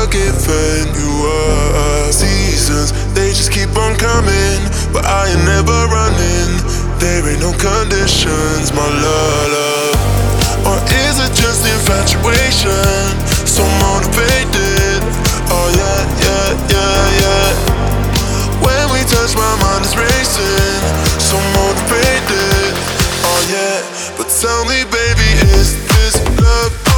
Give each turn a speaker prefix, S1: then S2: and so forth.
S1: forgiven you up. Seasons, they just keep on coming, but I ain't never running. There ain't no conditions, my love. Or is it just infatuation? So motivated, oh yeah, yeah, yeah, yeah. When we touch, my mind is racing, so motivated, oh yeah. But tell me, baby, is this love?